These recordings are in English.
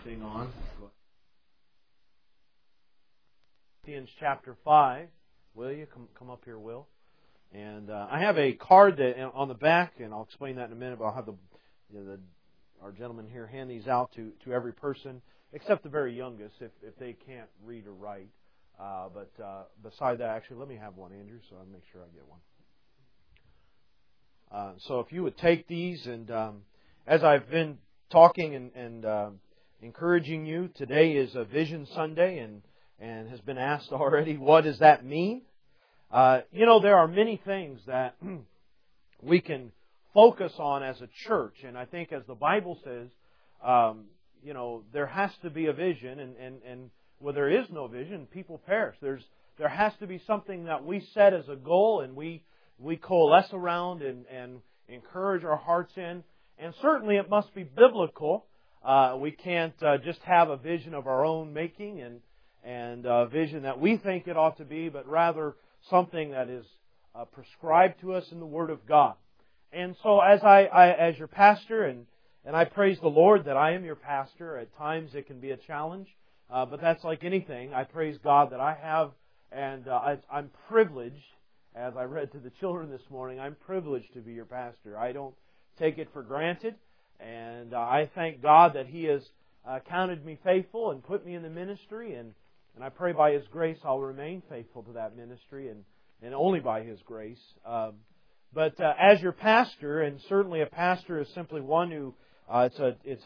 thing on. Corinthians chapter 5. Will you come up here, Will? And I have a card that on the back, and I'll explain that in a minute. But I'll have our gentleman here hand these out to every person, except the very youngest, if they can't read or write. But beside that, actually, let me have one, Andrew, so I'll make sure I get one. So if you would take these, and as I've been talking and encouraging you, today is a Vision Sunday, and has been asked already, what does that mean? There are many things that we can focus on as a church, and I think as the Bible says, there has to be a vision, and where there is no vision, people perish. There has to be something that we set as a goal, and we coalesce around and encourage our hearts in, and certainly it must be biblical. We can't just have a vision of our own making and a vision that we think it ought to be, but rather something that is prescribed to us in the Word of God. And so as your pastor, and I praise the Lord that I am your pastor, at times it can be a challenge, but that's like anything. I praise God that I have, and I'm privileged, as I read to the children this morning, I'm privileged to be your pastor. I don't take it for granted, and I thank God that He has counted me faithful and put me in the ministry, and I pray by His grace I'll remain faithful to that ministry, and only by His grace. But as your pastor, and certainly a pastor is simply one who, it's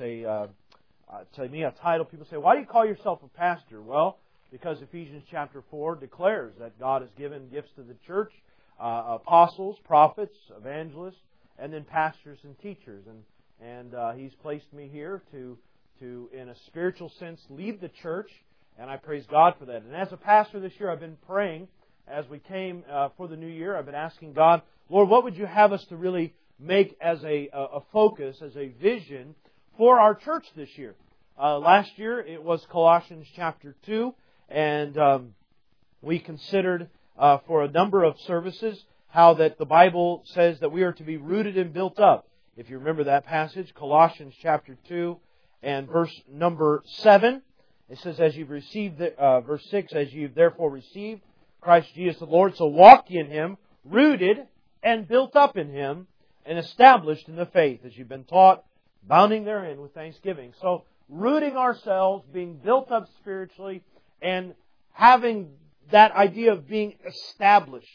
to me a title. People say, why do you call yourself a pastor? Well, because Ephesians chapter 4 declares that God has given gifts to the church, apostles, prophets, evangelists, and then pastors and teachers. And He's placed me here to, in a spiritual sense, lead the church, and I praise God for that. And as a pastor this year, I've been praying, as we came for the new year, I've been asking God, Lord, what would you have us to really make as a focus, as a vision for our church this year? Last year, it was Colossians chapter 2, and we considered for a number of services how that the Bible says that we are to be rooted and built up. If you remember that passage, Colossians chapter 2 and verse number 7, it says, as you've received, verse 6, as you've therefore received Christ Jesus the Lord, so walk ye in Him, rooted and built up in Him, and established in the faith, as you've been taught, bounding therein with thanksgiving. So, rooting ourselves, being built up spiritually, and having that idea of being established.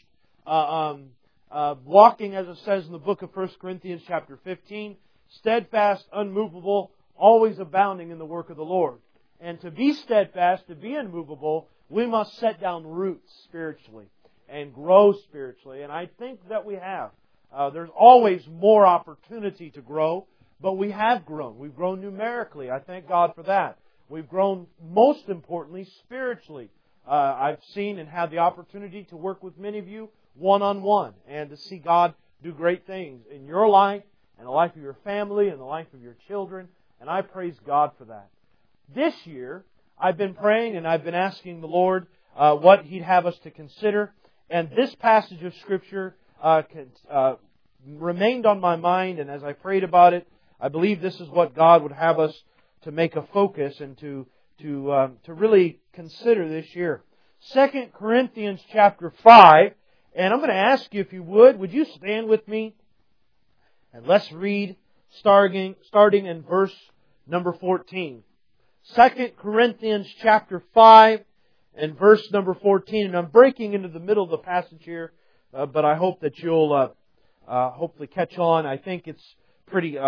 Walking, as it says in the book of 1 Corinthians chapter 15, steadfast, unmovable, always abounding in the work of the Lord. And to be steadfast, to be unmovable, we must set down roots spiritually and grow spiritually. And I think that we have. There's always more opportunity to grow, but we have grown. We've grown numerically. I thank God for that. We've grown, most importantly, spiritually. I've seen and had the opportunity to work with many of you one-on-one and to see God do great things in your life and the life of your family and the life of your children. And I praise God for that. This year, I've been praying and I've been asking the Lord what He'd have us to consider. And this passage of Scripture remained on my mind. And as I prayed about it, I believe this is what God would have us to make a focus and to really consider this year. 2 Corinthians chapter 5. And I'm going to ask you, if you would you stand with me? And let's read starting in verse number 14. 2 Corinthians chapter 5 and verse number 14. And I'm breaking into the middle of the passage here, but I hope that you'll hopefully catch on. I think it's pretty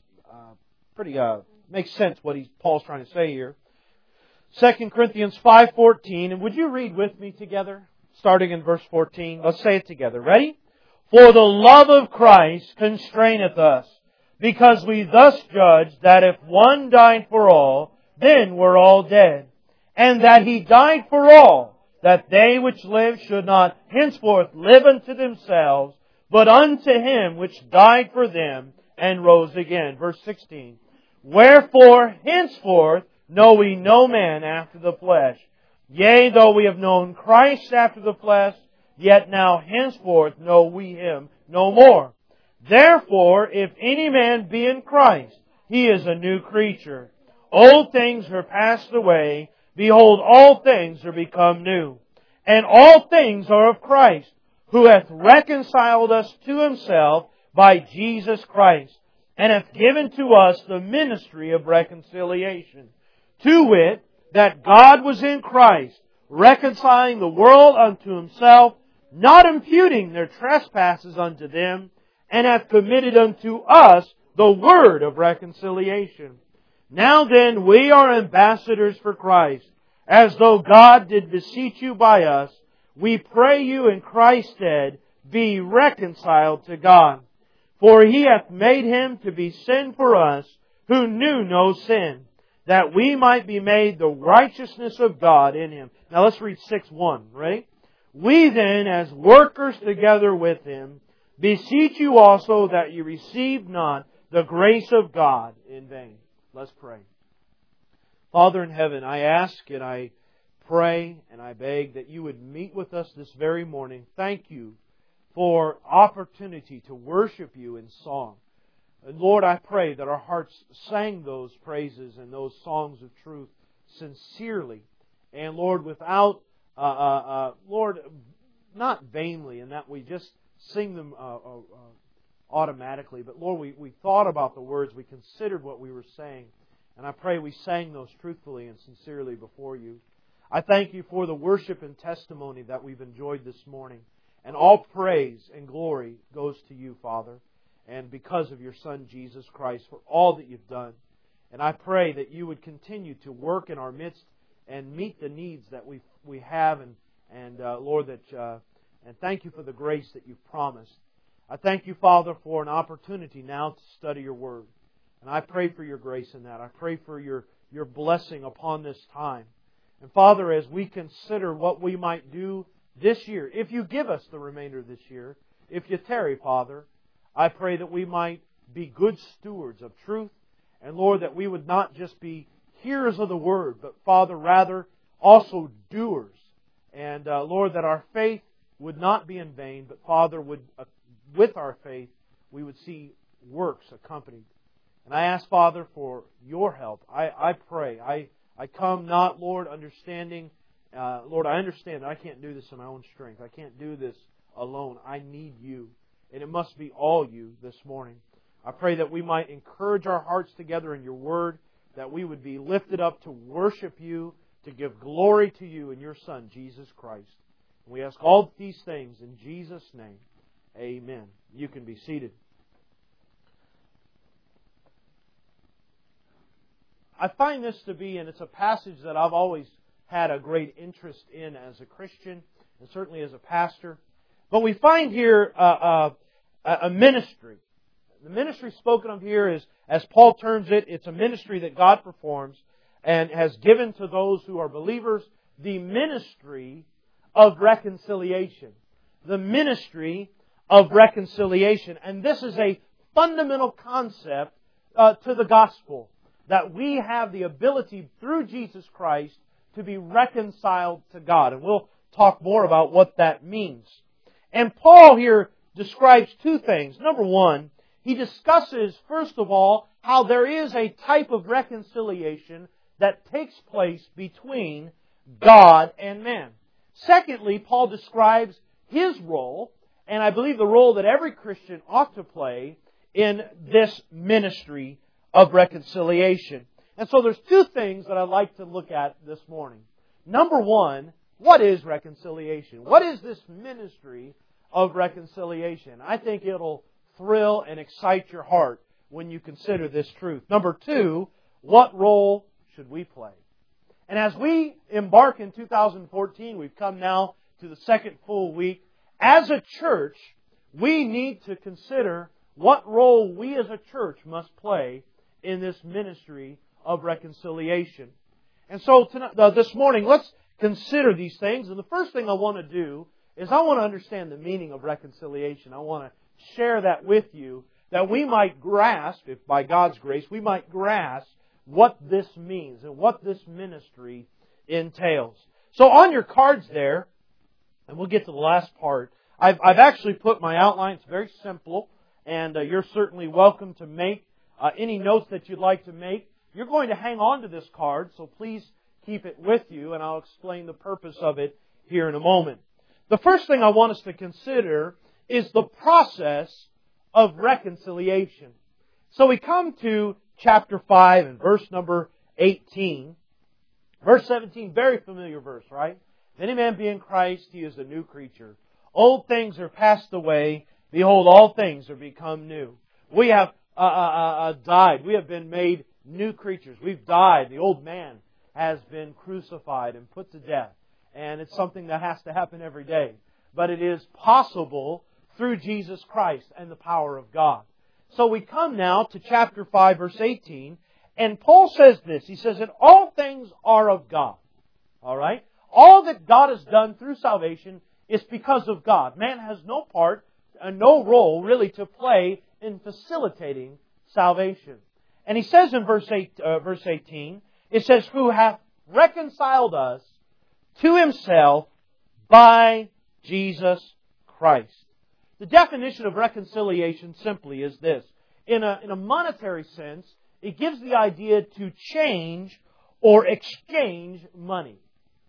makes sense what Paul's trying to say here. 2 Corinthians 5:14. And would you read with me together? Starting in verse 14. Let's say it together. Ready? For the love of Christ constraineth us, because we thus judge that if one died for all, then we're all dead. And that He died for all, that they which live should not henceforth live unto themselves, but unto Him which died for them and rose again. Verse 16. Wherefore henceforth know we no man after the flesh. Yea, though we have known Christ after the flesh, yet now henceforth know we Him no more. Therefore, if any man be in Christ, he is a new creature. Old things are passed away. Behold, all things are become new. And all things are of Christ, who hath reconciled us to Himself by Jesus Christ, and hath given to us the ministry of reconciliation. To wit, that God was in Christ, reconciling the world unto Himself, not imputing their trespasses unto them, and hath committed unto us the word of reconciliation. Now then, we are ambassadors for Christ, as though God did beseech you by us. We pray you in Christ's stead, be reconciled to God. For He hath made Him to be sin for us, who knew no sin, that we might be made the righteousness of God in Him. Now let's read 6:1, right? We then, as workers together with Him, beseech you also that you receive not the grace of God in vain. Let's pray. Father in heaven, I ask and I pray and I beg that you would meet with us this very morning. Thank you for opportunity to worship you in song. And Lord, I pray that our hearts sang those praises and those songs of truth sincerely. And Lord, without, Lord, not vainly in that we just sing them automatically. But Lord, we thought about the words. We considered what we were saying. And I pray we sang those truthfully and sincerely before you. I thank you for the worship and testimony that we've enjoyed this morning. And all praise and glory goes to you, Father, and because of your Son, Jesus Christ, for all that you've done. And I pray that you would continue to work in our midst and meet the needs that we have. And Lord, and thank you for the grace that you've promised. I thank you, Father, for an opportunity now to study your Word. And I pray for your grace in that. I pray for your blessing upon this time. And Father, as we consider what we might do this year, if you give us the remainder of this year, if you tarry, Father, I pray that we might be good stewards of truth. And Lord, that we would not just be hearers of the Word, but Father, rather also doers. And Lord, that our faith would not be in vain, but Father, with our faith, we would see works accompanied. And I ask, Father, for your help. I pray. I come not, Lord, understanding. Lord, I understand that I can't do this in my own strength. I can't do this alone. I need you. And it must be all you this morning. I pray that we might encourage our hearts together in your Word, that we would be lifted up to worship you, to give glory to you in your Son, Jesus Christ. And we ask all these things in Jesus' name. Amen. You can be seated. I find this to be, and it's a passage that I've always had a great interest in as a Christian, and certainly as a pastor. But we find here a ministry. The ministry spoken of here is, as Paul terms it, it's a ministry that God performs and has given to those who are believers the ministry of reconciliation. The ministry of reconciliation. And this is a fundamental concept to the gospel, that we have the ability through Jesus Christ to be reconciled to God. And we'll talk more about what that means. And Paul here describes two things. Number one, he discusses, first of all, how there is a type of reconciliation that takes place between God and man. Secondly, Paul describes his role, and I believe the role that every Christian ought to play in this ministry of reconciliation. And so there's two things that I'd like to look at this morning. Number one, what is reconciliation? What is this ministry of reconciliation? I think it'll thrill and excite your heart when you consider this truth. Number two, what role should we play? And as we embark in 2014, we've come now to the second full week. As a church, we need to consider what role we as a church must play in this ministry of reconciliation. And so this morning, let's consider these things. And the first thing I want to do is I want to understand the meaning of reconciliation. I want to share that with you, that we might grasp, if by God's grace, we might grasp what this means and what this ministry entails. So on your cards there, and we'll get to the last part, I've actually put my outline. It's very simple, and you're certainly welcome to make any notes that you'd like to make. you're going to hang on to this card, so please keep it with you, and I'll explain the purpose of it here in a moment. The first thing I want us to consider is the process of reconciliation. So we come to chapter 5 and verse number 18. Verse 17, very familiar verse, right? If any man be in Christ, he is a new creature. Old things are passed away. Behold, all things are become new. We have died. We have been made new creatures. We've died. The old man has been crucified and put to death. And it's something that has to happen every day. But it is possible through Jesus Christ and the power of God. So we come now to chapter 5, verse 18. And Paul says this. He says that all things are of God. All right? All that God has done through salvation is because of God. Man has no part and no role really to play in facilitating salvation. And he says in verse 18, it says, who hath reconciled us to Himself by Jesus Christ. The definition of reconciliation simply is this. In a monetary sense, it gives the idea to change or exchange money.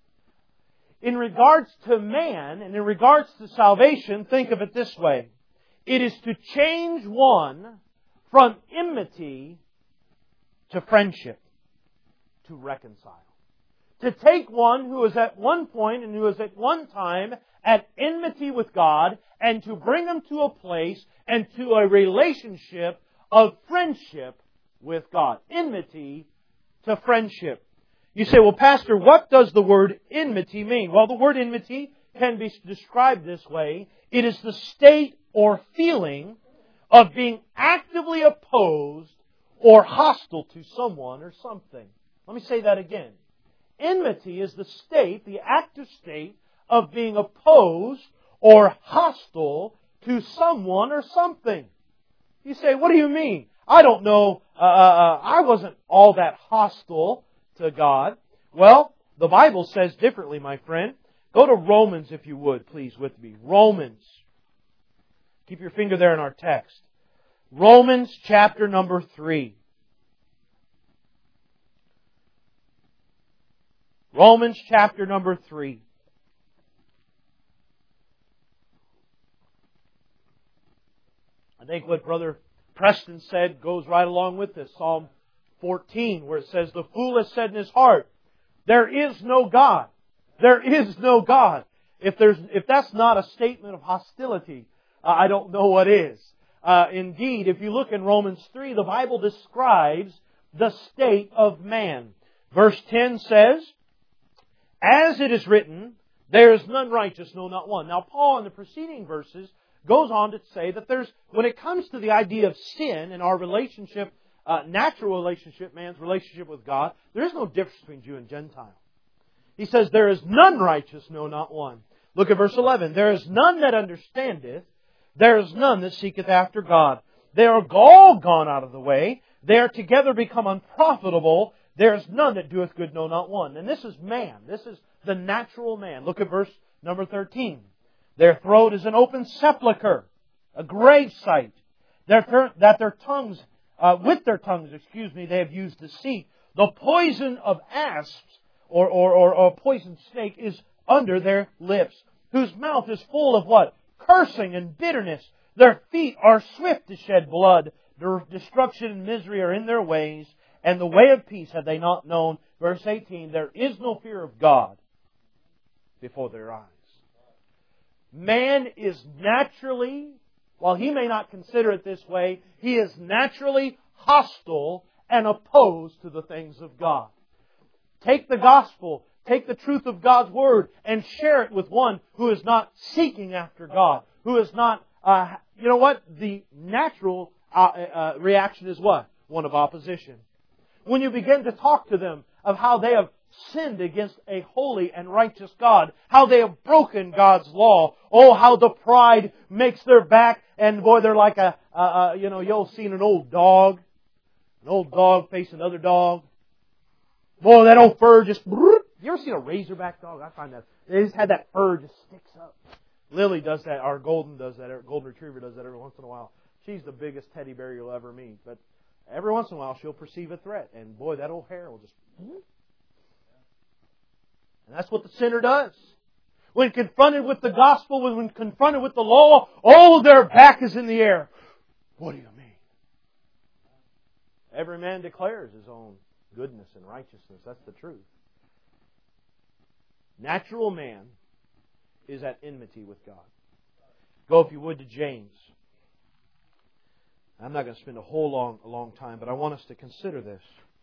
In regards to man and in regards to salvation, think of it this way. It is to change one from enmity to friendship, to reconcile. To take one who is at one point and who is at one time at enmity with God and to bring them to a place and to a relationship of friendship with God. Enmity to friendship. You say, well, Pastor, what does the word enmity mean? Well, the word enmity can be described this way. It is the state or feeling of being actively opposed or hostile to someone or something. Let me say that again. Enmity is the state, the active state of being opposed or hostile to someone or something. You say, what do you mean? I don't know. I wasn't all that hostile to God. Well, the Bible says differently, my friend. Go to Romans, if you would, please, with me. Romans. Keep your finger there in our text. Romans chapter number 3. Romans chapter number 3. I think what Brother Preston said goes right along with this. Psalm 14, where it says, the fool has said in his heart, there is no God. There is no God. If that's not a statement of hostility, I don't know what is. Indeed, if you look in Romans 3, the Bible describes the state of man. Verse 10 says, as it is written, there is none righteous, no, not one. Now, Paul in the preceding verses goes on to say that when it comes to the idea of sin and our relationship, natural relationship, man's relationship with God, there is no difference between Jew and Gentile. He says, there is none righteous, no, not one. Look at verse 11. There is none that understandeth. There is none that seeketh after God. They are all gone out of the way. They are together become unprofitable. There is none that doeth good, no, not one. And this is man. This is the natural man. Look at verse number 13. Their throat is an open sepulchre, a grave site. With their tongues, they have used deceit. The poison of asps or poison snake is under their lips, whose mouth is full of what? Cursing and bitterness. Their feet are swift to shed blood. Their destruction and misery are in their ways, and the way of peace have they not known. Verse 18, there is no fear of God before their eyes. Man is naturally, while he may not consider it this way, he is naturally hostile and opposed to the things of God. Take the gospel, take the truth of God's Word, and share it with one who is not seeking after God, who is not, you know what? The natural reaction is what? One of opposition. When you begin to talk to them of how they have sinned against a holy and righteous God, how they have broken God's law, oh, how the pride makes their back, and boy, they're like you've seen an old dog face another dog. Boy, that old fur just, you ever seen a razorback dog? I find that, they just had that fur just sticks up. Lily does that, our golden does that, our golden retriever does that every once in a while. She's the biggest teddy bear you'll ever meet, but Every once in a while she'll perceive a threat. And boy, that old hair will just... And that's what the sinner does. When confronted with the gospel, when confronted with the law, oh, their back is in the air. What do you mean? Every man declares his own goodness and righteousness. That's the truth. Natural man is at enmity with God. Go, if you would, to James. I'm not going to spend a long time, but I want us to consider this.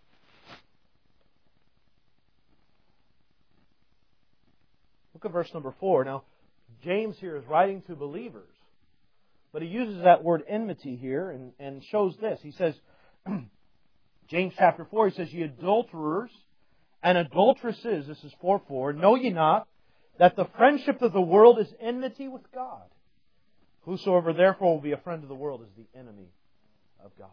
Look at verse number 4. Now, James here is writing to believers, but he uses that word enmity here and shows this. He says, James chapter 4, he says, Ye adulterers and adulteresses, this is 4:4, know ye not that the friendship of the world is enmity with God? Whosoever therefore will be a friend of the world is the enemy of God.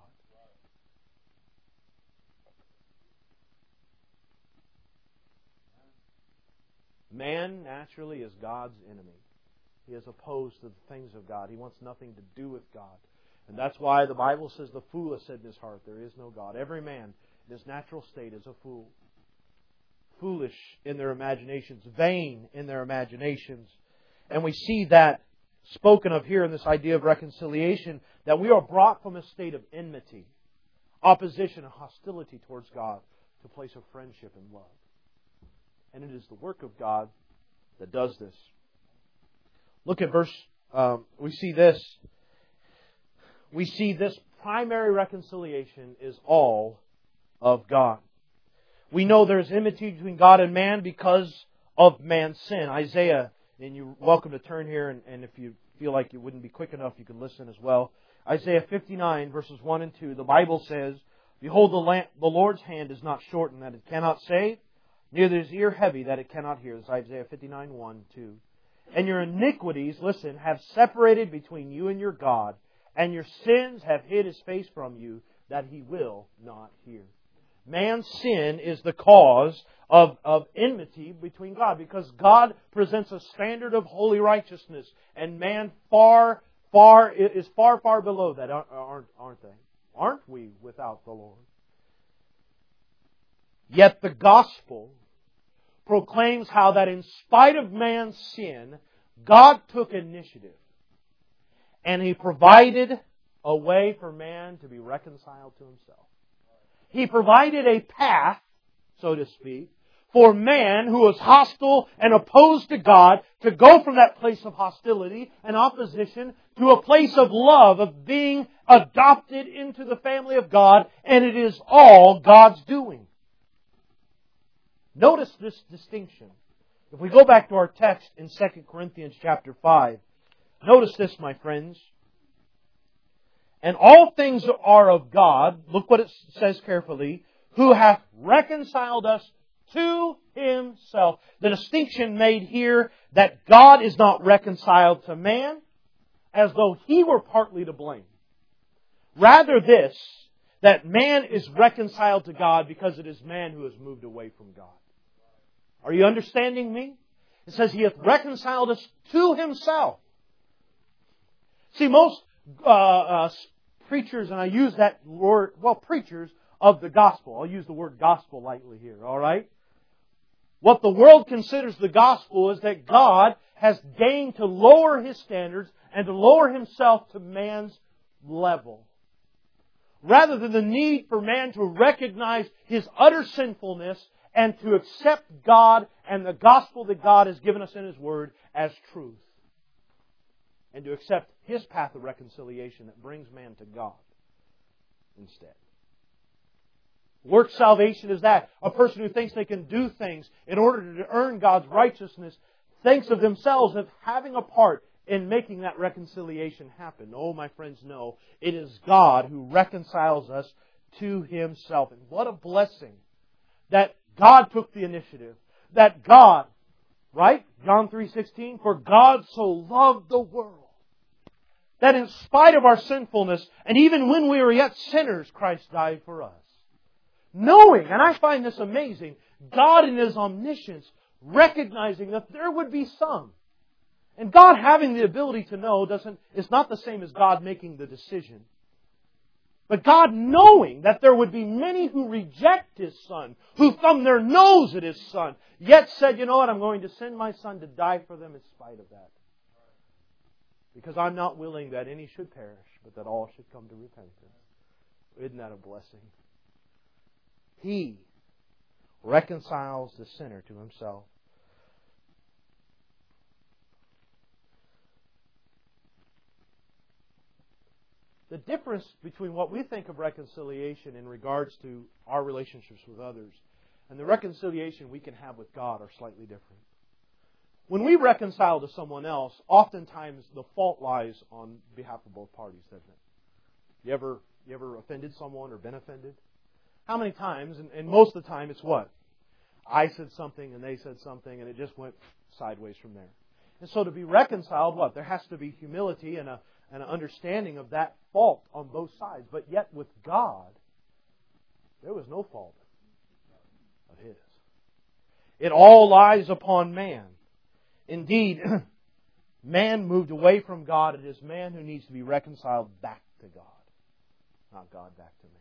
Man naturally is God's enemy. He is opposed to the things of God. He wants nothing to do with God. And that's why the Bible says the fool has said in his heart, there is no God. Every man in his natural state is a fool. Foolish in their imaginations, vain in their imaginations. And we see that spoken of here in this idea of reconciliation, that we are brought from a state of enmity, opposition, and hostility towards God to a place of friendship and love. And it is the work of God that does this. Look at verse, we see this. We see this primary reconciliation is all of God. We know there's enmity between God and man because of man's sin. Isaiah, and you're welcome to turn here, and if you feel like you wouldn't be quick enough, you can listen as well. Isaiah 59, verses 1 and 2, the Bible says, Behold, the Lord's hand is not shortened that it cannot save, neither is ear heavy that it cannot hear. This is Isaiah 59, 1, 2. And your iniquities, listen, have separated between you and your God, and your sins have hid His face from you, that He will not hear. Man's sin is the cause of enmity between God, because God presents a standard of holy righteousness, and man is far below that, aren't they? Aren't we without the Lord? Yet the gospel proclaims how that in spite of man's sin, God took initiative, and He provided a way for man to be reconciled to Himself. He provided a path, so to speak, for man who was hostile and opposed to God to go from that place of hostility and opposition to a place of love, of being adopted into the family of God, and it is all God's doing. Notice this distinction. If we go back to our text in 2 Corinthians chapter 5, notice this, my friends. And all things are of God, look what it says carefully, who hath reconciled us to Himself. The distinction made here that God is not reconciled to man as though he were partly to blame. Rather this, that man is reconciled to God because it is man who has moved away from God. Are you understanding me? It says He hath reconciled us to Himself. See, most preachers, and I use that word, preachers of the gospel. I'll use the word gospel lightly here, all right? What the world considers the gospel is that God has deigned to lower His standards and to lower Himself to man's level. Rather than the need for man to recognize his utter sinfulness and to accept God and the gospel that God has given us in His Word as truth. And to accept His path of reconciliation that brings man to God instead. Work salvation is that. A person who thinks they can do things in order to earn God's righteousness thinks of themselves as having a part in making that reconciliation happen. Oh, my friends, no. It is God who reconciles us to Himself. And what a blessing that God took the initiative. That God, right? John 3:16, for God so loved the world that in spite of our sinfulness, and even when we were yet sinners, Christ died for us. Knowing, and I find this amazing, God in His omniscience recognizing that there would be some. And God having the ability to know is not the same as God making the decision. But God, knowing that there would be many who reject His Son, who thumb their nose at His Son, yet said, you know what, I'm going to send my Son to die for them in spite of that. Because I'm not willing that any should perish, but that all should come to repentance. Isn't that a blessing? He reconciles the sinner to Himself. The difference between what we think of reconciliation in regards to our relationships with others and the reconciliation we can have with God are slightly different. When we reconcile to someone else, oftentimes the fault lies on behalf of both parties, doesn't it? You ever offended someone or been offended? How many times, and most of the time it's what? I said something and they said something and it just went sideways from there. And so to be reconciled, what? There has to be humility and an understanding of that fault on both sides. But yet with God, there was no fault of His. It all lies upon man. Indeed, man moved away from God. It is man who needs to be reconciled back to God, not God back to man.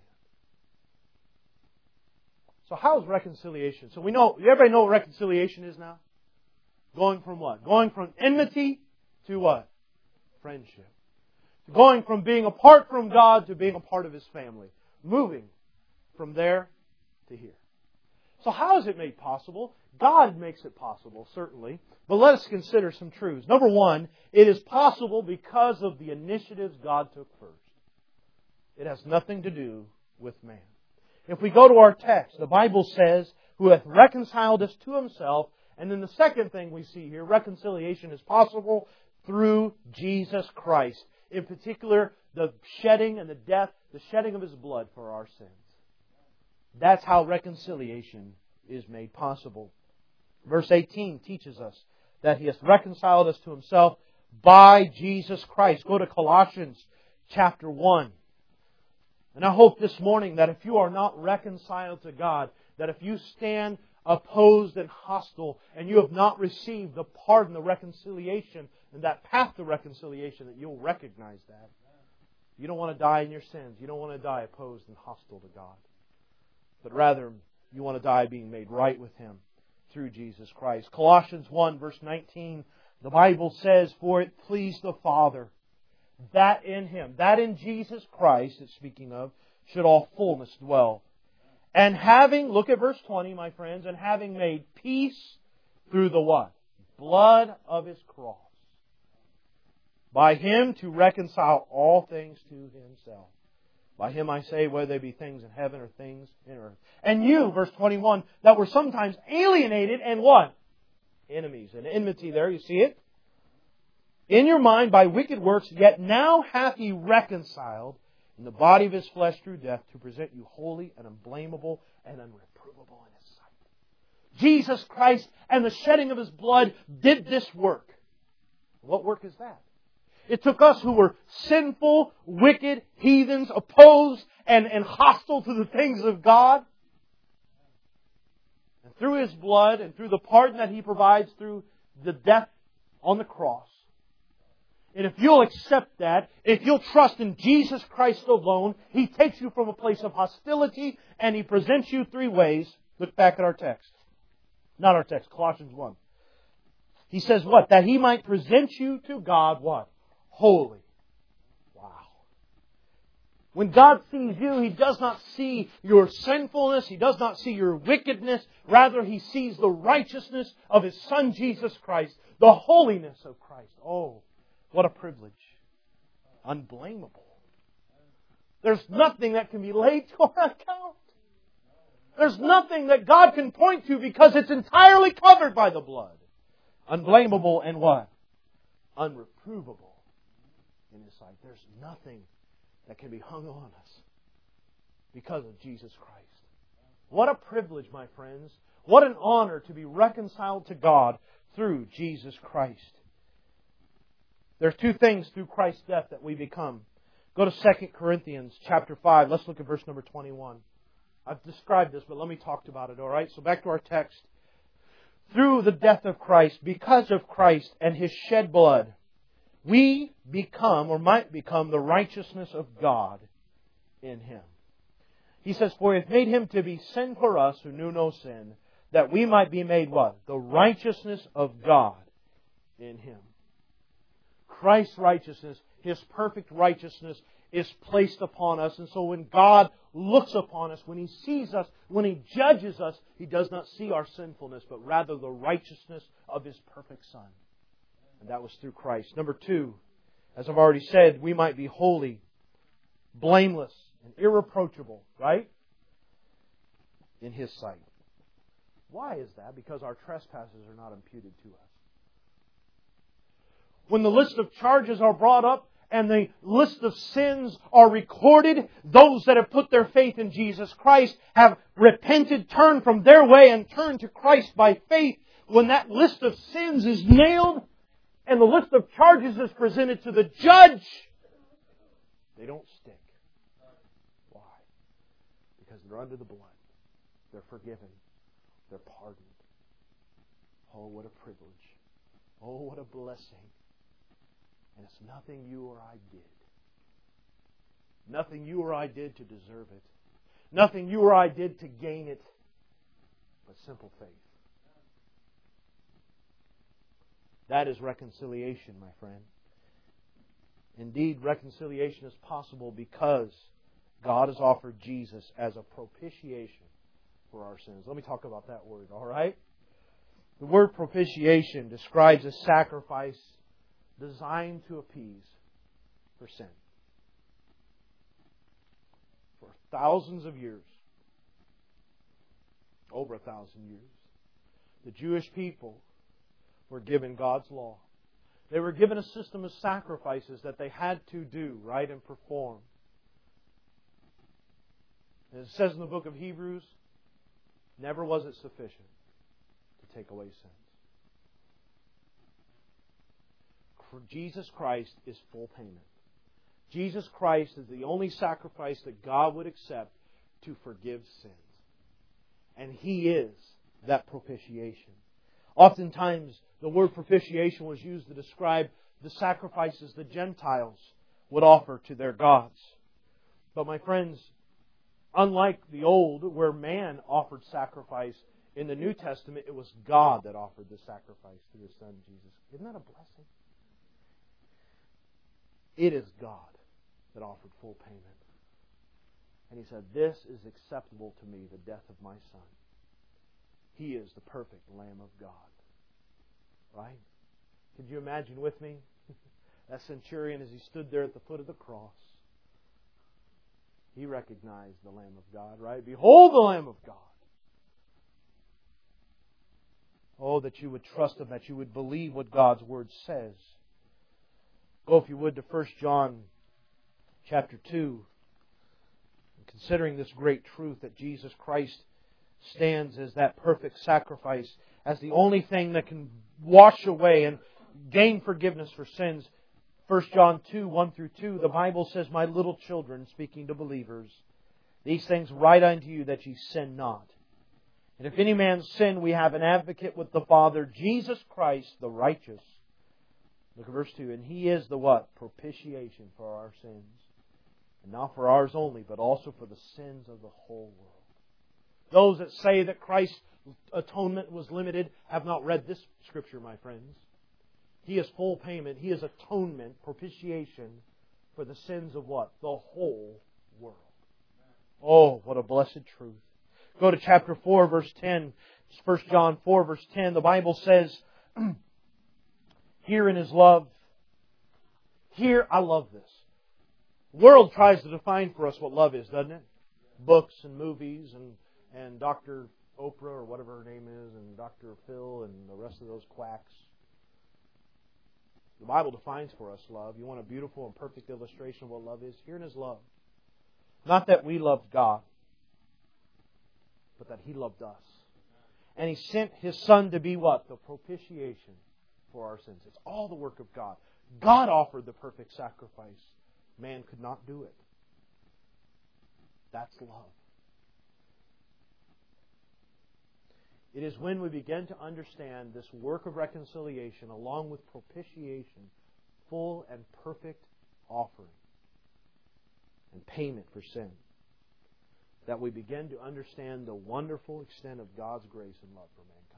So how is reconciliation? So we know, everybody know what reconciliation is now? Going from what? Going from enmity to what? Friendship. Going from being apart from God to being a part of His family. Moving from there to here. So how is it made possible? God makes it possible, certainly. But let us consider some truths. Number one, it is possible because of the initiatives God took first. It has nothing to do with man. If we go to our text, the Bible says, who hath reconciled us to Himself. And then the second thing we see here, reconciliation is possible through Jesus Christ. In particular, the shedding and the death, the shedding of His blood for our sins. That's how reconciliation is made possible. Verse 18 teaches us that He has reconciled us to Himself by Jesus Christ. Go to Colossians chapter 1. And I hope this morning that if you are not reconciled to God, that if you stand opposed and hostile and you have not received the pardon, the reconciliation, and that path to reconciliation, that you'll recognize that. You don't want to die in your sins. You don't want to die opposed and hostile to God. But rather, you want to die being made right with Him through Jesus Christ. Colossians 1 verse 19, the Bible says, for it pleased the Father that in Him, that in Jesus Christ, it's speaking of, should all fullness dwell. And having, look at verse 20, my friends, and having made peace through the what? Blood of His cross. By Him to reconcile all things to Himself. By Him I say, whether they be things in heaven or things in earth. And you, verse 21, that were sometimes alienated and what? Enemies. And enmity there, you see it? In your mind by wicked works, yet now hath He reconciled in the body of His flesh through death to present you holy and unblameable and unreprovable in His sight. Jesus Christ and the shedding of His blood did this work. What work is that? It took us who were sinful, wicked, heathens, opposed and hostile to the things of God. And through His blood and through the pardon that He provides through the death on the cross. And if you'll accept that, if you'll trust in Jesus Christ alone, He takes you from a place of hostility and He presents you three ways. Look back at our text. Not our text, Colossians 1. He says what? That He might present you to God what? Holy. Wow. When God sees you, He does not see your sinfulness. He does not see your wickedness. Rather, He sees the righteousness of His Son, Jesus Christ. The holiness of Christ. Oh, what a privilege. Unblameable. There's nothing that can be laid to our account. There's nothing that God can point to because it's entirely covered by the blood. Unblameable and what? Unreprovable in His sight. There's nothing that can be hung on us because of Jesus Christ. What a privilege, my friends. What an honor to be reconciled to God through Jesus Christ. There are two things through Christ's death that we become. Go to 2 Corinthians chapter 5. Let's look at verse number 21. I've described this, but let me talk about it, all right? So back to our text. Through the death of Christ, because of Christ and His shed blood, we become, or might become, the righteousness of God in Him. He says, for He hath made Him to be sin for us who knew no sin, that we might be made what? The righteousness of God in Him. Christ's righteousness, His perfect righteousness, is placed upon us. And so when God looks upon us, when He sees us, when He judges us, He does not see our sinfulness, but rather the righteousness of His perfect Son. And that was through Christ. Number 2, as I've already said, we might be holy, blameless, and irreproachable, right? In His sight. Why is that? Because our trespasses are not imputed to us. When the list of charges are brought up and the list of sins are recorded, those that have put their faith in Jesus Christ have repented, turned from their way and turned to Christ by faith. When that list of sins is nailed and the list of charges is presented to the judge, they don't stick. Why? Because they're under the blood. They're forgiven. They're pardoned. Oh, what a privilege. Oh, what a blessing. And it's nothing you or I did. Nothing you or I did to deserve it. Nothing you or I did to gain it. But simple faith. That is reconciliation, my friend. Indeed, reconciliation is possible because God has offered Jesus as a propitiation for our sins. Let me talk about that word, all right? The word propitiation describes a sacrifice designed to appease for sin. For thousands of years, over 1,000 years, the Jewish people were given God's law. They were given a system of sacrifices that they had to do, right, and perform. And it says in the book of Hebrews, never was it sufficient to take away sins. For Jesus Christ is full payment. Jesus Christ is the only sacrifice that God would accept to forgive sins. And He is that propitiation. Oftentimes, the word propitiation was used to describe the sacrifices the Gentiles would offer to their gods. But my friends, unlike the old, where man offered sacrifice, in the New Testament, it was God that offered the sacrifice through His Son, Jesus. Isn't that a blessing? It is God that offered full payment. And He said, this is acceptable to me, the death of my Son. He is the perfect Lamb of God. Right? Could you imagine with me that centurion as he stood there at the foot of the cross? He recognized the Lamb of God, right? Behold the Lamb of God. Oh, that you would trust Him, that you would believe what God's Word says. Go, if you would, to 1 John chapter 2. Considering this great truth that Jesus Christ stands as that perfect sacrifice, as the only thing that can wash away and gain forgiveness for sins. 1 John 2, 1 through 2, the Bible says, my little children, speaking to believers, these things write unto you that ye sin not. And if any man sin, we have an advocate with the Father, Jesus Christ, the righteous. Look at verse 2. And He is the what? Propitiation for our sins. And not for ours only, but also for the sins of the whole world. Those that say that Christ's atonement was limited have not read this Scripture, my friends. He is full payment. He is atonement, propitiation for the sins of what? The whole world. Oh, what a blessed truth. Go to chapter 4, verse 10. 1 John 4, verse 10. The Bible says, here in His love. Here, I love this. The world tries to define for us what love is, doesn't it? Books and movies and Dr. Oprah or whatever her name is and Dr. Phil and the rest of those quacks. The Bible defines for us love. You want a beautiful and perfect illustration of what love is? Here in His love. Not that we loved God, but that He loved us. And He sent His Son to be what? The propitiation for our sins. It's all the work of God. God offered the perfect sacrifice. Man could not do it. That's love. It is when we begin to understand this work of reconciliation along with propitiation, full and perfect offering and payment for sin, that we begin to understand the wonderful extent of God's grace and love for mankind.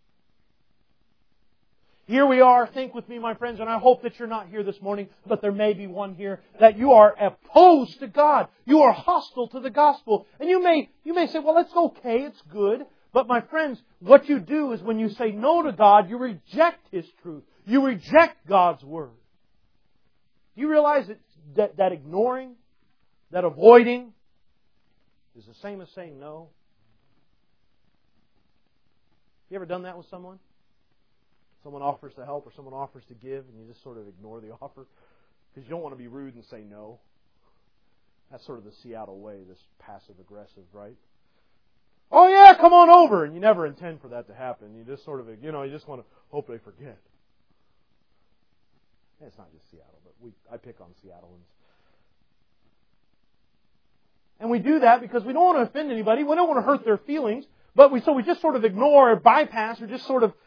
Here we are, think with me, my friends, and I hope that you're not here this morning, but there may be one here, that you are opposed to God. You are hostile to the gospel. And you may say, well, it's okay, it's good. But my friends, what you do is when you say no to God, you reject His truth. You reject God's Word. Do you realize that ignoring, that avoiding, is the same as saying no? You ever done that with someone? Someone offers to help or someone offers to give and you just sort of ignore the offer because you don't want to be rude and say no. That's sort of the Seattle way, this passive-aggressive, right? Oh yeah, come on over! And you never intend for that to happen. You just sort of, you just want to hope they forget. And it's not just Seattle, but I pick on Seattleans. And we do that because we don't want to offend anybody. We don't want to hurt their feelings. But so we just sort of ignore or bypass or just sort of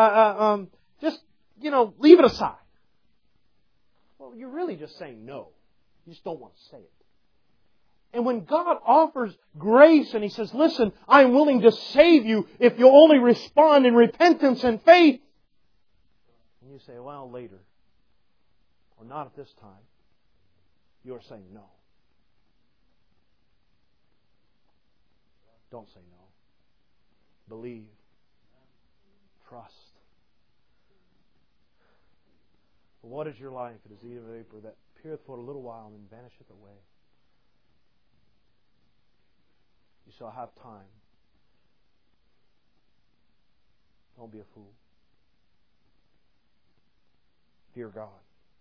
leave it aside. Well, you're really just saying no. You just don't want to say it. And when God offers grace and He says, listen, I'm willing to save you if you only respond in repentance and faith. And you say, well, later. Or not at this time. You're saying no. Don't say no. Believe. Trust. For what is your life? It is the vapor that appeareth for a little while and then vanisheth away. You shall have time. Don't be a fool. Fear God.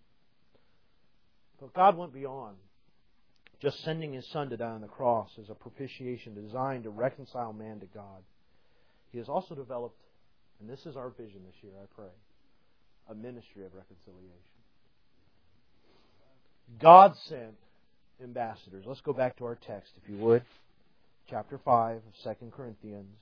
But God went beyond just sending His Son to die on the cross as a propitiation designed to reconcile man to God. He has also developed, and this is our vision this year, I pray, a ministry of reconciliation. God sent ambassadors. Let's go back to our text, if you would. Chapter 5 of 2 Corinthians.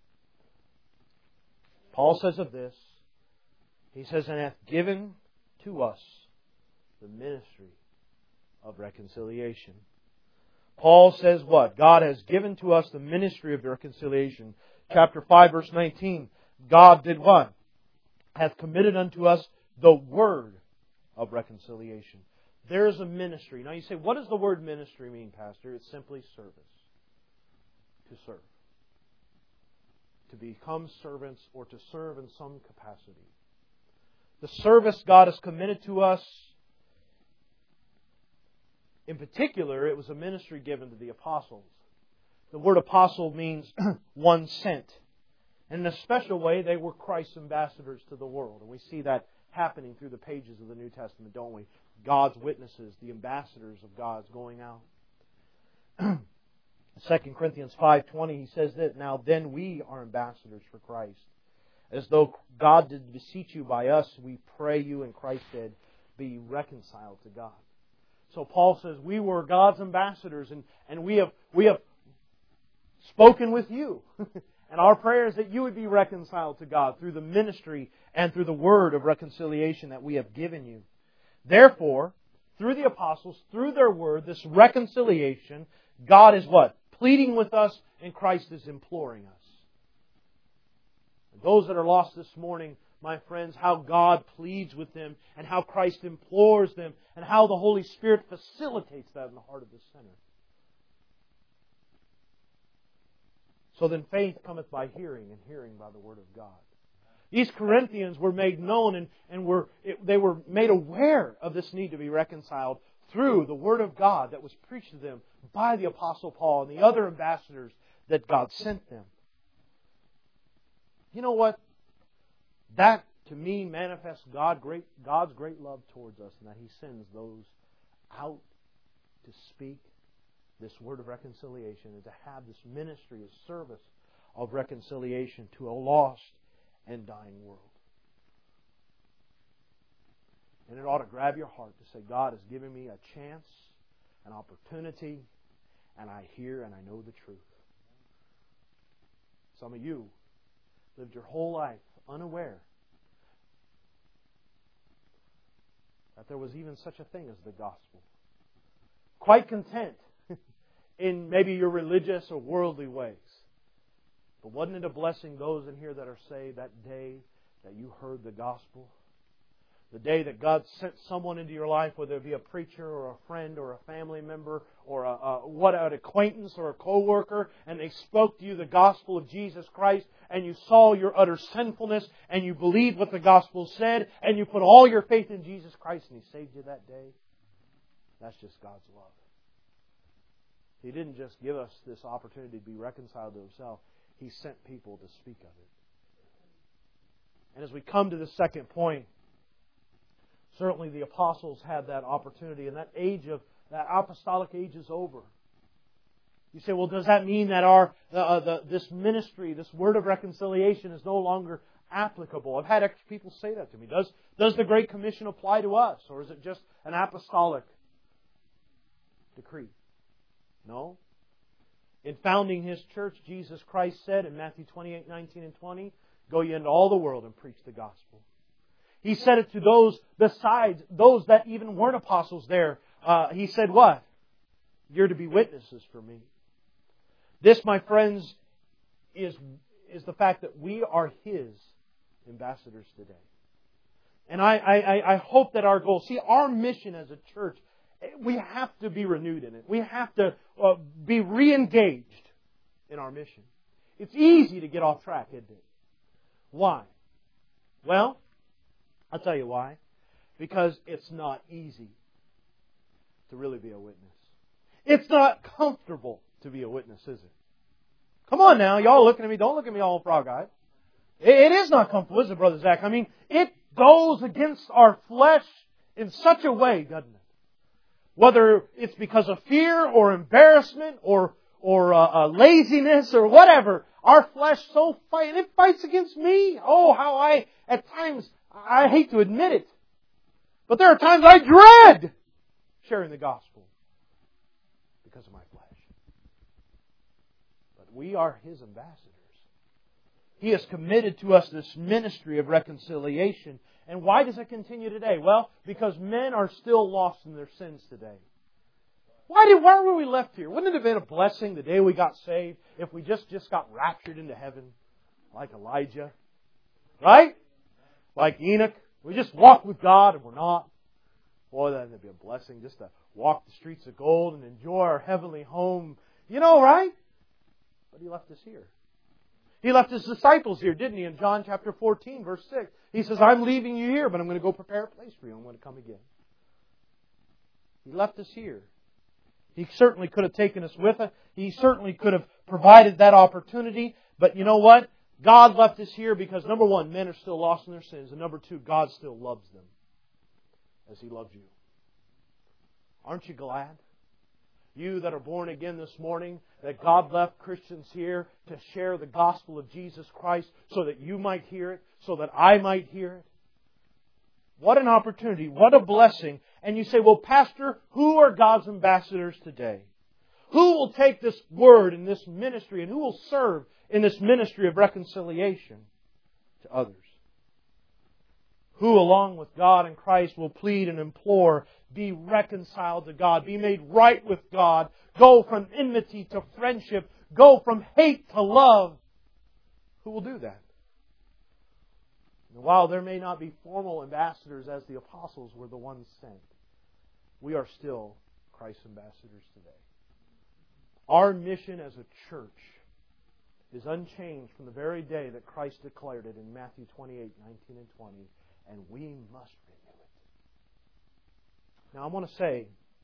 Paul says of this, he says, and hath given to us the ministry of reconciliation. Paul says what? God has given to us the ministry of reconciliation. Chapter 5, verse 19. God did what? Hath committed unto us the word of reconciliation. There is a ministry. Now you say, what does the word ministry mean, Pastor? It's simply service. To serve. To become servants or to serve in some capacity. The service God has committed to us, in particular, it was a ministry given to the apostles. The word apostle means one sent. And in a special way, they were Christ's ambassadors to the world. And we see that happening through the pages of the New Testament, don't we? God's witnesses, the ambassadors of God's going out. 2 Corinthians 5:20, he says that, now then we are ambassadors for Christ. As though God did beseech you by us, we pray you, and Christ said, be reconciled to God. So Paul says we were God's ambassadors, and we have spoken with you. And our prayer is that you would be reconciled to God through the ministry and through the word of reconciliation that we have given you. Therefore, through the apostles, through their word, this reconciliation, God is what? Pleading with us, and Christ is imploring us. Those that are lost this morning, my friends, how God pleads with them, and how Christ implores them, and how the Holy Spirit facilitates that in the heart of the sinner. So then faith cometh by hearing, and hearing by the Word of God. These Corinthians were made known and they were made aware of this need to be reconciled through the Word of God that was preached to them by the Apostle Paul and the other ambassadors that God sent them. You know what? That, to me, manifests God's great love towards us, and that He sends those out to speak this word of reconciliation and to have this ministry of service of reconciliation to a lost and dying world. And it ought to grab your heart to say, God has given me a chance, an opportunity, and I hear and I know the truth. Some of you lived your whole life unaware that there was even such a thing as the gospel. Quite content in maybe your religious or worldly ways. But wasn't it a blessing, those in here that are saved, that day that you heard the gospel? The day that God sent someone into your life, whether it be a preacher or a friend or a family member or an acquaintance or a co-worker, and they spoke to you the gospel of Jesus Christ, and you saw your utter sinfulness, and you believed what the gospel said, and you put all your faith in Jesus Christ, and He saved you that day. That's just God's love. He didn't just give us this opportunity to be reconciled to Himself. He sent people to speak of it. And as we come to the second point, certainly the apostles had that opportunity, and that apostolic age is over. You say, well, does that mean that this ministry, this word of reconciliation, is no longer applicable? I've had people say that to me. Does the Great Commission apply to us, or is it just an apostolic decree? No. In founding His church, Jesus Christ said in Matthew 28:19 and 20, "Go ye into all the world and preach the gospel." He said it to those besides those that even weren't apostles there. He said what? You're to be witnesses for me. This, my friends, is the fact that we are His ambassadors today. And I hope that our goal, see, our mission as a church, we have to be renewed in it. We have to be re-engaged in our mission. It's easy to get off track, isn't it? Why? Well, I'll tell you why. Because it's not easy to really be a witness. It's not comfortable to be a witness, is it? Come on now, y'all looking at me. Don't look at me all frog-eyed. It is not comfortable, is it, Brother Zach? I mean, it goes against our flesh in such a way, doesn't it? Whether it's because of fear or embarrassment or laziness or whatever, our flesh it fights against me. Oh, how at times, I hate to admit it, but there are times I dread sharing the gospel because of my flesh. But we are His ambassadors. He has committed to us this ministry of reconciliation. And why does it continue today? Well, because men are still lost in their sins today. Why were we left here? Wouldn't it have been a blessing the day we got saved if we just got raptured into heaven like Elijah? Right? Like Enoch. We just walk with God and we're not. Boy, that would be a blessing just to walk the streets of gold and enjoy our heavenly home. You know, right? But He left us here. He left His disciples here, didn't He? In John chapter 14, verse 6. He says, I'm leaving you here, but I'm going to go prepare a place for you. I'm going to come again. He left us here. He certainly could have taken us with Him. He certainly could have provided that opportunity. But you know what? God left us here because, number one, men are still lost in their sins. And number two, God still loves them as He loves you. Aren't you glad? You that are born again this morning, that God left Christians here to share the gospel of Jesus Christ so that you might hear it, so that I might hear it. What an opportunity. What a blessing. And you say, well, Pastor, who are God's ambassadors today? Who will take this word in this ministry and who will serve in this ministry of reconciliation to others? Who, along with God and Christ, will plead and implore, be reconciled to God, be made right with God, go from enmity to friendship, go from hate to love? Who will do that? And while there may not be formal ambassadors as the apostles were the ones sent, we are still Christ's ambassadors today. Our mission as a church is unchanged from the very day that Christ declared it in Matthew 28:19 and 20, and we must renew it. Now I want to say,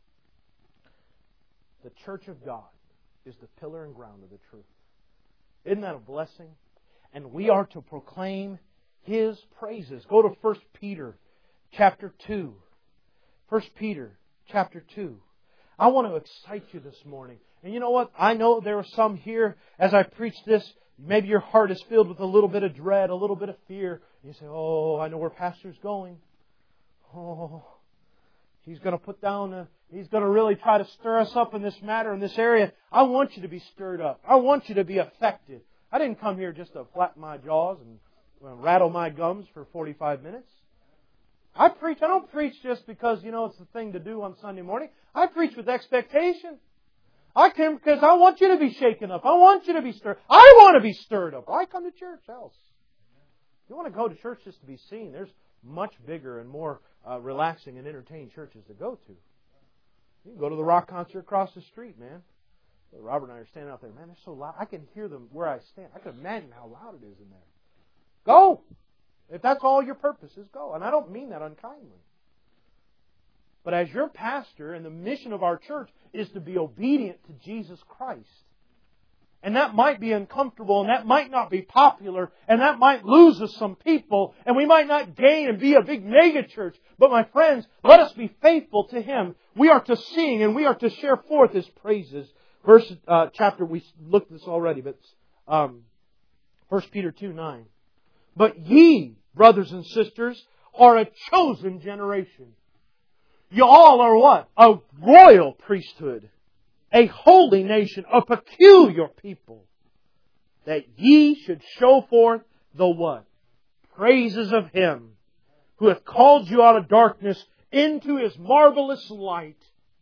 the church of God is the pillar and ground of the truth. Isn't that a blessing? And we are to proclaim His praises. Go to 1 Peter chapter 2. 1 Peter chapter 2. I want to excite you this morning. And you know what? I know there are some here, as I preach this, maybe your heart is filled with a little bit of dread, a little bit of fear. And you say, oh, I know where Pastor's going. Oh, he's going to he's going to really try to stir us up in this matter, in this area. I want you to be stirred up. I want you to be affected. I didn't come here just to flap my jaws and rattle my gums for 45 minutes. I don't preach just because, it's the thing to do on Sunday morning. I preach with expectation. I came because I want you to be shaken up. I want you to be stirred. I want to be stirred up. Why come to church else? You want to go to church just to be seen. There's much bigger and more relaxing and entertaining churches to go to. You can go to the rock concert across the street, man. Robert and I are standing out there. Man, they're so loud. I can hear them where I stand. I can imagine how loud it is in there. Go! If that's all your purpose is, go. And I don't mean that unkindly. But as your pastor, and the mission of our church is to be obedient to Jesus Christ. And that might be uncomfortable, and that might not be popular, and that might lose us some people, and we might not gain and be a big mega church. But my friends, let us be faithful to Him. We are to sing and we are to share forth His praises. Chapter, we looked at this already, but 1 Peter 2:9. But ye, brothers and sisters, are a chosen generation. You all are what? A royal priesthood. A holy nation. A peculiar people. That ye should show forth the what? Praises of Him who hath called you out of darkness into His marvelous light.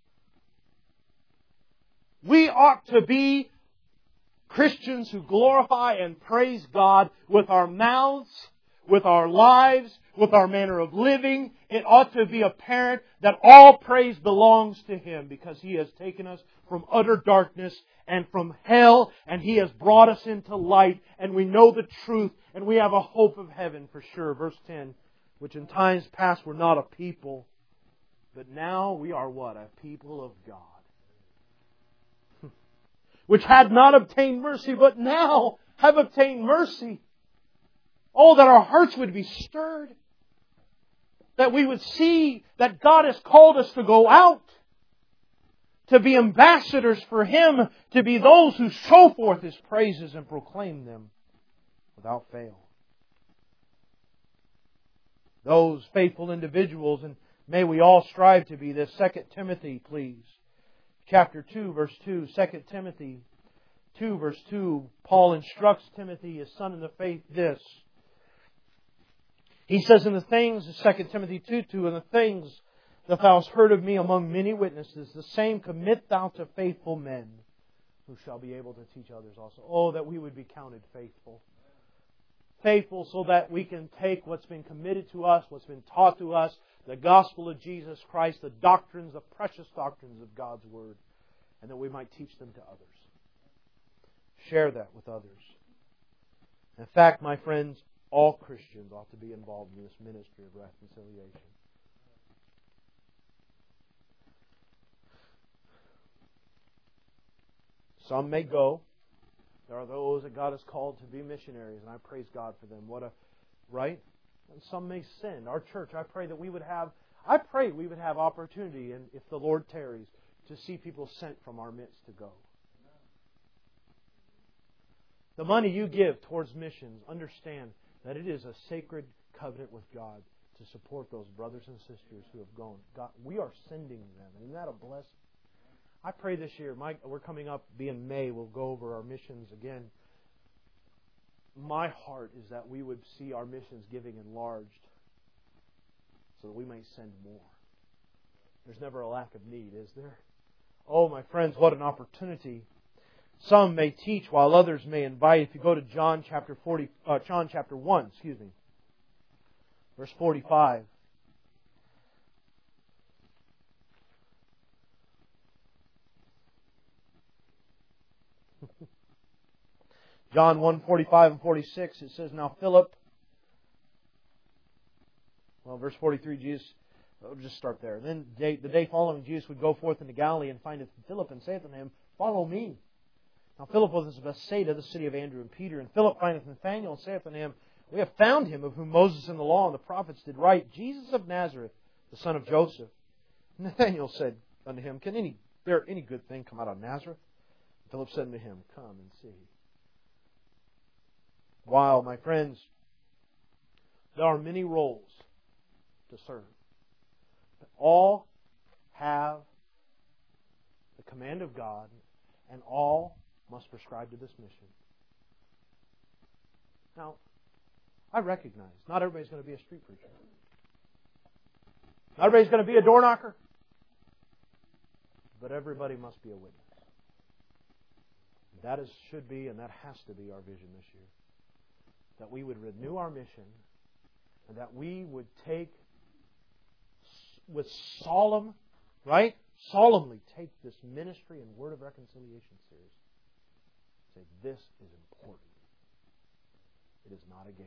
We ought to be Christians who glorify and praise God with our mouths, with our lives, with our manner of living. It ought to be apparent that all praise belongs to Him because He has taken us from utter darkness and from hell, and He has brought us into light, and we know the truth, and we have a hope of heaven for sure. Verse 10, which in times past were not a people, but now we are what? A people of God. Which had not obtained mercy, but now have obtained mercy. Oh, that our hearts would be stirred. That we would see that God has called us to go out. To be ambassadors for Him. To be those who show forth His praises and proclaim them without fail. Those faithful individuals, and may we all strive to be this. 2 Timothy, please. Chapter 2, verse 2. 2 Timothy 2, verse 2. Paul instructs Timothy, his son in the faith, this. He says, in the things, 2 Timothy 2, 2, in the things that thou hast heard of me among many witnesses, the same commit thou to faithful men, who shall be able to teach others also. Oh, that we would be counted faithful. Faithful so that we can take what's been committed to us, what's been taught to us, the gospel of Jesus Christ, the doctrines, the precious doctrines of God's Word, and that we might teach them to others. Share that with others. In fact, my friends, all Christians ought to be involved in this ministry of reconciliation. Some may go. There are those that God has called to be missionaries, and I praise God for them. Right? And some may send. Our church, I pray we would have opportunity, and if the Lord tarries, to see people sent from our midst to go. The money you give towards missions, understand that it is a sacred covenant with God to support those brothers and sisters who have gone. God, we are sending them. Isn't that a blessing? I pray this year, we're coming up, being May, we'll go over our missions again. My heart is that we would see our missions giving enlarged so that we may send more. There's never a lack of need, is there? Oh, my friends, what an opportunity. Some may teach while others may invite. If you go to John chapter 1, verse 45. John 1:45 and 46, it says, now Philip, verse 43, Jesus, we'll just start there. Then the day following, Jesus would go forth into Galilee and findeth Philip and saith unto him, follow me. Now Philip was of Bethsaida, the city of Andrew and Peter. And Philip findeth Nathanael and saith unto him, we have found him of whom Moses and the law and the prophets did write, Jesus of Nazareth, the son of Joseph. And Nathanael said unto him, can there any good thing come out of Nazareth? And Philip said unto him, come and see. While, my friends, there are many roles to serve, but all have the command of God, and all must prescribe to this mission. Now, I recognize not everybody's going to be a street preacher. Not everybody's going to be a door knocker. But everybody must be a witness. That should be and that has to be our vision this year. That we would renew our mission and that we would take with solemnly take this ministry and word of reconciliation seriously. Say, this is important. It is not a game.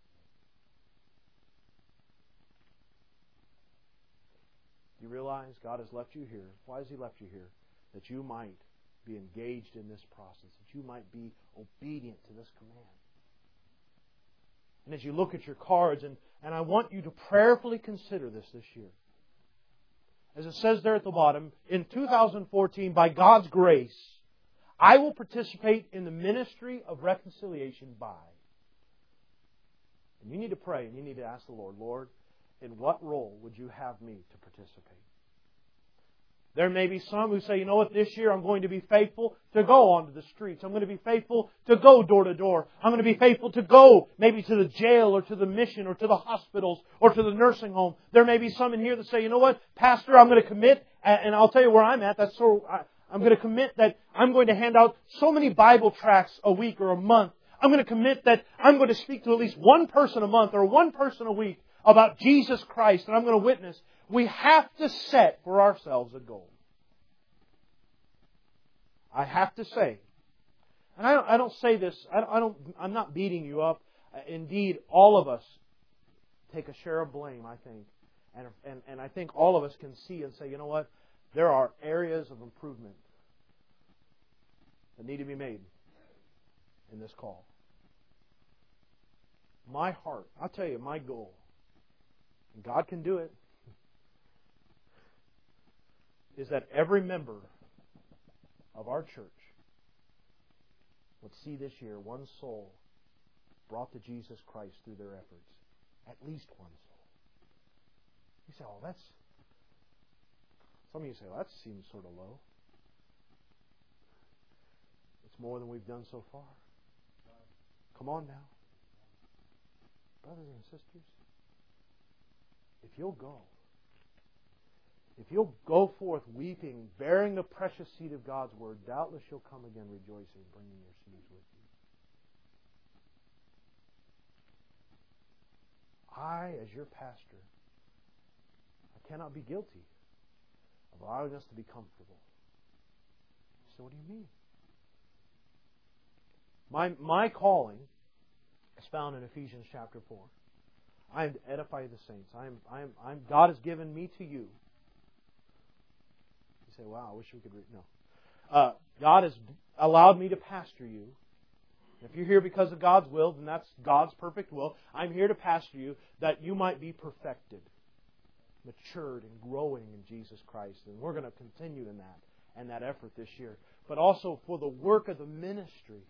Do you realize God has left you here? Why has He left you here? That you might be engaged in this process, that you might be obedient to this command. And as you look at your cards, and I want you to prayerfully consider this year. As it says there at the bottom, in 2014, by God's grace, I will participate in the ministry of reconciliation by. And you need to pray and you need to ask the Lord, Lord, in what role would you have me to participate? There may be some who say, you know what, this year I'm going to be faithful to go onto the streets. I'm going to be faithful to go door to door. I'm going to be faithful to go maybe to the jail or to the mission or to the hospitals or to the nursing home. There may be some in here that say, you know what, Pastor, I'm going to commit, and I'll tell you where I'm at. I'm going to commit that I'm going to hand out so many Bible tracts a week or a month. I'm going to commit that I'm going to speak to at least one person a month or one person a week about Jesus Christ, and I'm going to witness. We have to set for ourselves a goal. I have to say, and I don't say this, I'm not beating you up. Indeed, all of us take a share of blame, I think. And I think all of us can see and say, you know what? There are areas of improvement that need to be made in this call. My heart, I'll tell you, my goal, and God can do it, is that every member of our church would see this year one soul brought to Jesus Christ through their efforts. At least one soul. You say, oh, that's... Some of you say, well, that seems sort of low. It's more than we've done so far. Come on now. Brothers and sisters, if you'll go forth weeping, bearing the precious seed of God's Word, doubtless you'll come again rejoicing, bringing your seeds with you. I, as your pastor, I cannot be guilty of allowing us to be comfortable. So what do you mean? My calling is found in Ephesians chapter 4. I am to edify the saints. God has given me to you. You say, wow, I wish we could read. No. God has allowed me to pastor you. If you're here because of God's will, then that's God's perfect will. I'm here to pastor you that you might be perfected, matured, and growing in Jesus Christ. And we're going to continue in that and that effort this year. But also for the work of the ministry,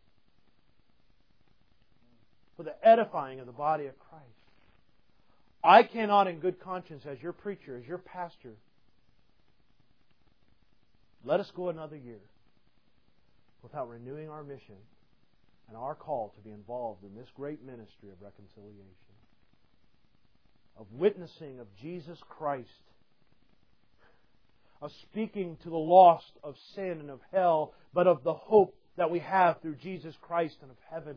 for the edifying of the body of Christ. I cannot in good conscience, as your preacher, as your pastor, let us go another year without renewing our mission and our call to be involved in this great ministry of reconciliation, of witnessing of Jesus Christ, of speaking to the lost of sin and of hell, but of the hope that we have through Jesus Christ and of heaven.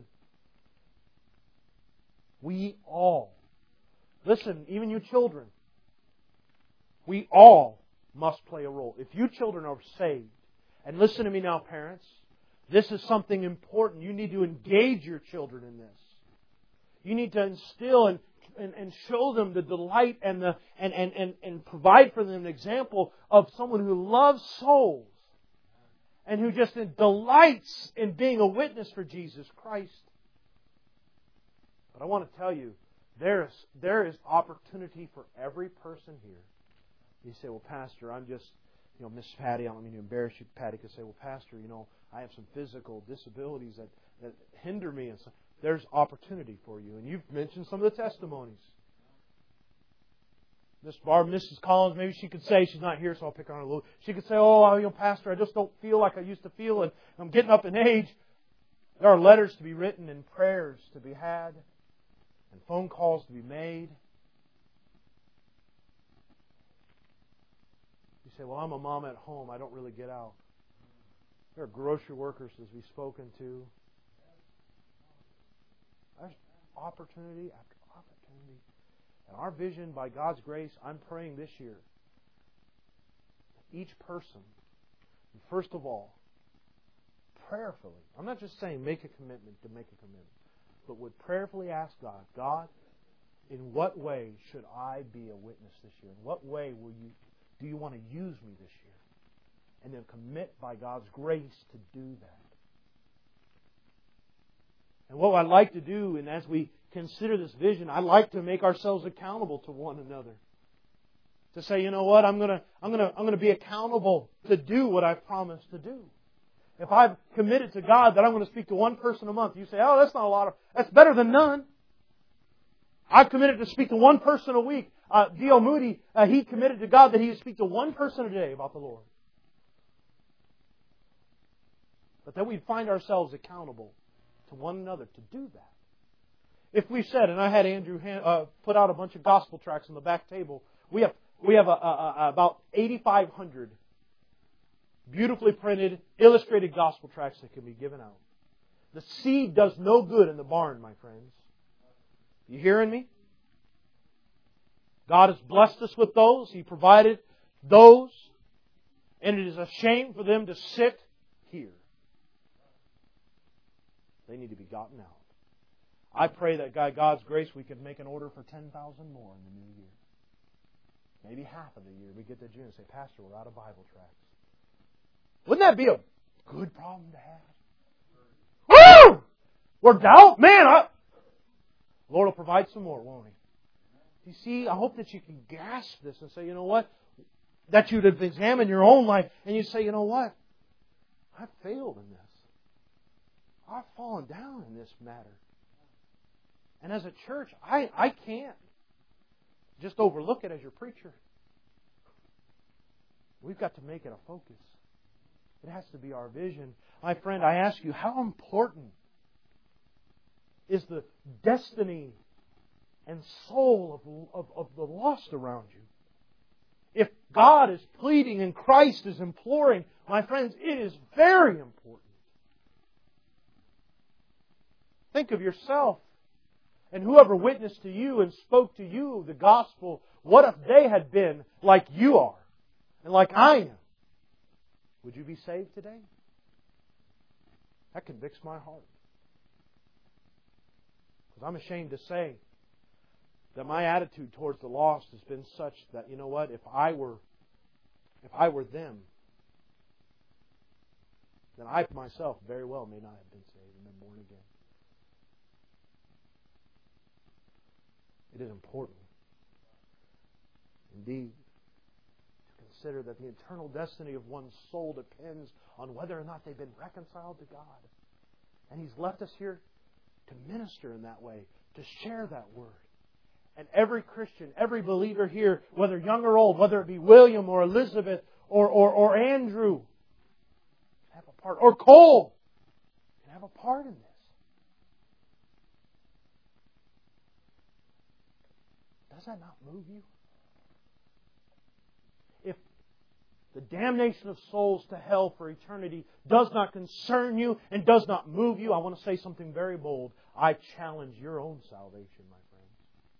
We all, listen, even you children, we all must play a role. If you children are saved, and listen to me now, parents, this is something important. You need to engage your children in this. You need to instill and show them the delight and provide for them an example of someone who loves souls and who just delights in being a witness for Jesus Christ. But I want to tell you, there is opportunity for every person here. You say, well, Pastor, I'm just, Miss Patty, I don't mean to embarrass you. Patty could say, well, Pastor, I have some physical disabilities that hinder me. And so there's opportunity for you. And you've mentioned some of the testimonies. Miss Barb, Mrs. Collins, maybe she could say, she's not here, so I'll pick on her a little. She could say, Pastor, I just don't feel like I used to feel, and I'm getting up in age. There are letters to be written and prayers to be had and phone calls to be made. You say, well, I'm a mom at home. I don't really get out. There are grocery workers, as we've spoken to. There's opportunity after opportunity. And our vision, by God's grace, I'm praying this year, each person, first of all, prayerfully, I'm not just saying make a commitment to make a commitment, but would prayerfully ask God, God, in what way should I be a witness this year? In what way do you want to use me this year? And then commit by God's grace to do that. And what I'd like to do, and as we consider this vision, I'd like to make ourselves accountable to one another. To say, you know what, I'm gonna be accountable to do what I've promised to do. If I've committed to God that I'm going to speak to one person a month, you say, oh, that's not a lot that's better than none. I've committed to speak to one person a week. D.L. Moody, he committed to God that he would speak to one person a day about the Lord. But that we'd find ourselves accountable to one another to do that. If we said, and I had Andrew put out a bunch of gospel tracts on the back table, we have about 8,500 beautifully printed, illustrated gospel tracts that can be given out. The seed does no good in the barn, my friends. You hearing me? God has blessed us with those. He provided those. And it is a shame for them to sit here. They need to be gotten out. I pray that by God's grace we could make an order for 10,000 more in the new year. Maybe half of the year we get to June and say, Pastor, we're out of Bible tracts. Wouldn't that be a good problem to have? Woo! We're out? Man, Lord will provide some more, won't He? You see, I hope that you can grasp this and say, you know what? That you'd have examined your own life and you say, you know what? I've failed in this. I've fallen down in this matter. And as a church, I can't just overlook it as your preacher. We've got to make it a focus. It has to be our vision. My friend, I ask you, how important is the destiny and soul of the lost around you? If God is pleading and Christ is imploring, my friends, it is very important. Think of yourself and whoever witnessed to you and spoke to you the gospel. What if they had been like you are and like I am? Would you be saved today? That convicts my heart. Because I'm ashamed to say that my attitude towards the lost has been such that, you know what, if I were them, then I myself very well may not have been saved and been born again. It is important, indeed, to consider that the eternal destiny of one's soul depends on whether or not they've been reconciled to God. And He's left us here to minister in that way, to share that word. And every Christian, every believer here, whether young or old, whether it be William or Elizabeth or Andrew, can have a part, or Cole, can have a part in this. Does that not move you? If the damnation of souls to hell for eternity does not concern you and does not move you, I want to say something very bold. I challenge your own salvation, my friends.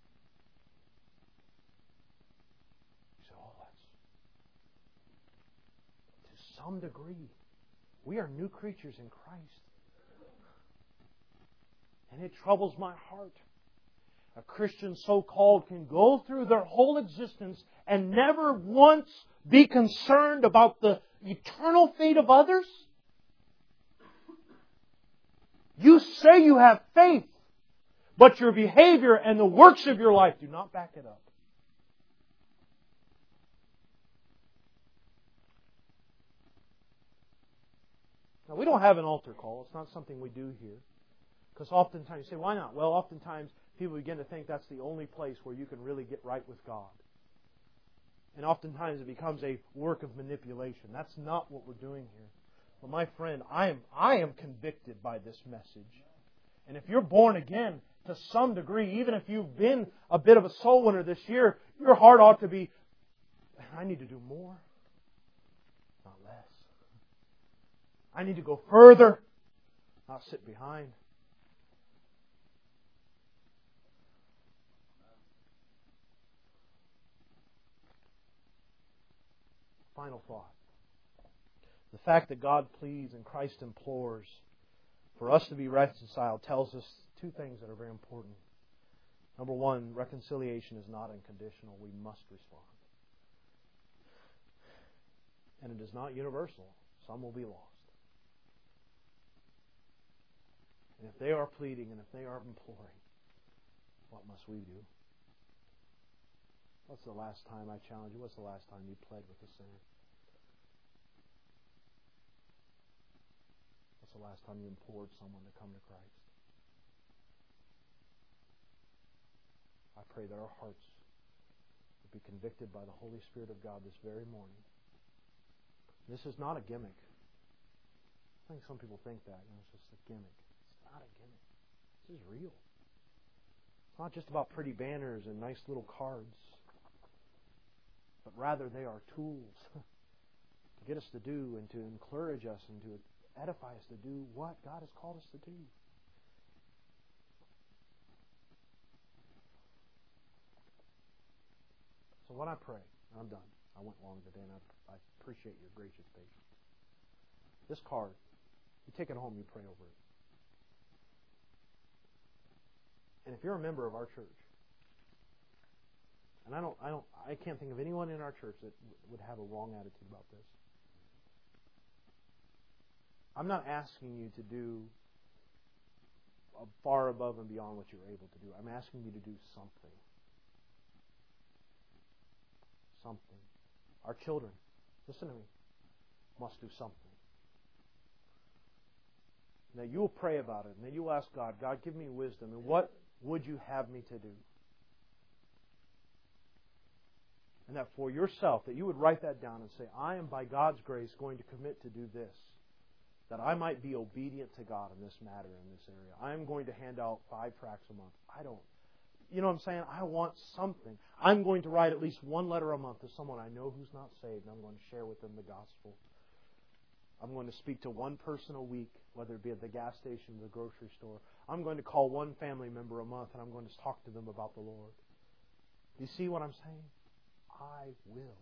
You say, oh, that's... To some degree, we are new creatures in Christ. And it troubles my heart. A Christian so-called can go through their whole existence and never once be concerned about the eternal fate of others? You say you have faith, but your behavior and the works of your life do not back it up. Now, we don't have an altar call. It's not something we do here. Because oftentimes, you say, why not? Well, oftentimes people begin to think that's the only place where you can really get right with God. And oftentimes it becomes a work of manipulation. That's not what we're doing here. But my friend, I am convicted by this message. And if you're born again, to some degree, even if you've been a bit of a soul winner this year, your heart ought to be, I need to do more, not less. I need to go further, not sit behind. Final thought. The fact that God pleads and Christ implores for us to be reconciled tells us two things that are very important. Number one, reconciliation is not unconditional. We must respond. And it is not universal. Some will be lost. And if they are pleading and if they are imploring, what must we do? What's the last time, I challenge you, what's the last time you pled with a sinner? What's the last time you implored someone to come to Christ? I pray that our hearts would be convicted by the Holy Spirit of God this very morning. This is not a gimmick. I think some people think that. It's just a gimmick. It's not a gimmick. This is real. It's not just about pretty banners and nice little cards. But rather they are tools to get us to do and to encourage us and to edify us to do what God has called us to do. So when I pray, I'm done. I went long today and I appreciate your gracious patience. This card, you take it home, you pray over it. And if you're a member of our church, and I can't think of anyone in our church that would have a wrong attitude about this. I'm not asking you to do far above and beyond what you're able to do. I'm asking you to do something. Something. Our children, listen to me, must do something. Now you'll pray about it, and then you'll ask God, God, give me wisdom, and what would you have me to do? And that for yourself, that you would write that down and say, I am by God's grace going to commit to do this, that I might be obedient to God in this matter, in this area. I am going to hand out 5 tracts a month. You know what I'm saying? I want something. I'm going to write at least one letter a month to someone I know who's not saved, and I'm going to share with them the gospel. I'm going to speak to one person a week, whether it be at the gas station or the grocery store. I'm going to call one family member a month, and I'm going to talk to them about the Lord. Do you see what I'm saying? I will.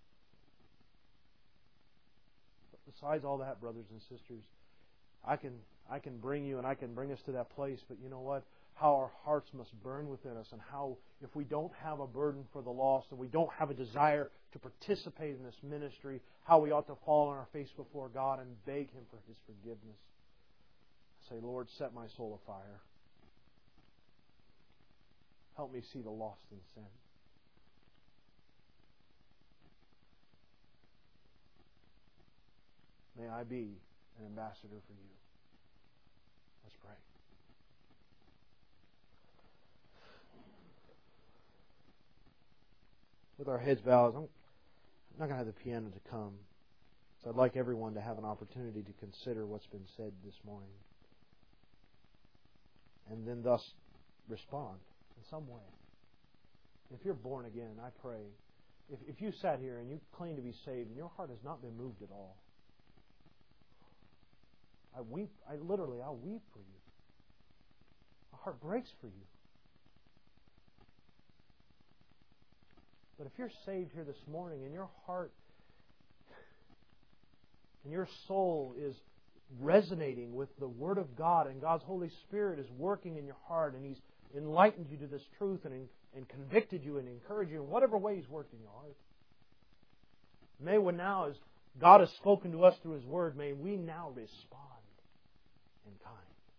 But besides all that, brothers and sisters, I can bring you and I can bring us to that place, but you know what? How our hearts must burn within us, and how if we don't have a burden for the lost and we don't have a desire to participate in this ministry, how we ought to fall on our face before God and beg Him for His forgiveness. Say, Lord, set my soul afire. Help me see the lost in sin. May I be an ambassador for you. Let's pray. With our heads bowed, I'm not going to have the piano to come. So I'd like everyone to have an opportunity to consider what's been said this morning. And then thus respond in some way. If you're born again, I pray, if you sat here and you claim to be saved and your heart has not been moved at all, I'll weep for you. My heart breaks for you. But if you're saved here this morning and your heart and your soul is resonating with the Word of God and God's Holy Spirit is working in your heart and He's enlightened you to this truth and convicted you and encouraged you in whatever way He's worked in your heart, may now, as God has spoken to us through His Word, may we now respond in kind.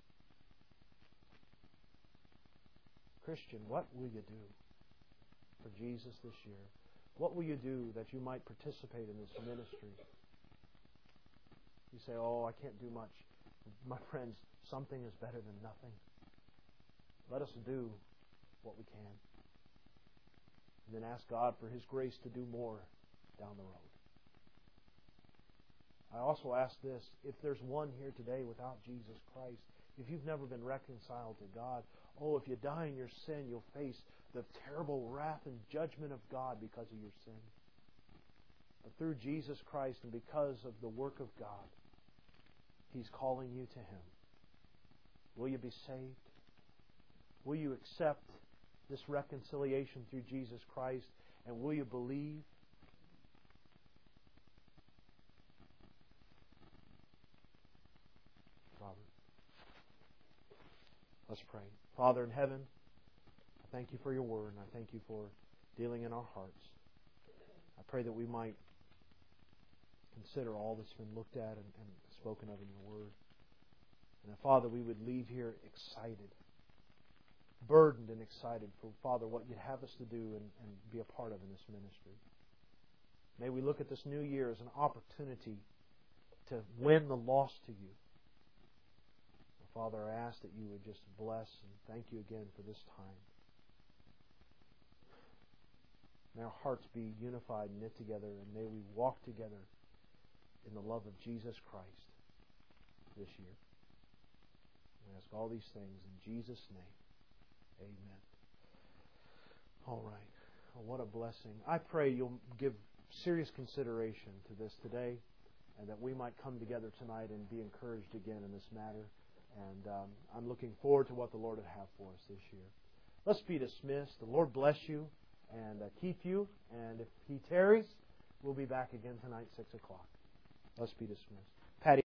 Christian, what will you do for Jesus this year? What will you do that you might participate in this ministry? You say, oh, I can't do much. My friends, something is better than nothing. Let us do what we can. And then ask God for His grace to do more down the road. I also ask this, if there's one here today without Jesus Christ, if you've never been reconciled to God, if you die in your sin, you'll face the terrible wrath and judgment of God because of your sin. But through Jesus Christ and because of the work of God, He's calling you to Him. Will you be saved? Will you accept this reconciliation through Jesus Christ? And will you believe? Robert. Let's pray. Father in heaven, I thank You for Your Word, and I thank You for dealing in our hearts. I pray that we might consider all that's been looked at and spoken of in Your Word. And that, Father, we would leave here excited, burdened and excited for, Father, what You'd have us to do and be a part of in this ministry. May we look at this new year as an opportunity to win the lost to You. Father, I ask that You would just bless and thank You again for this time. May our hearts be unified and knit together, and may we walk together in the love of Jesus Christ this year. We ask all these things in Jesus' name. Amen. All right. Well, what a blessing. I pray you'll give serious consideration to this today, and that we might come together tonight and be encouraged again in this matter. And I'm looking forward to what the Lord would have for us this year. Let's be dismissed. The Lord bless you and keep you. And if He tarries, we'll be back again tonight, 6 o'clock. Let's be dismissed. Patty.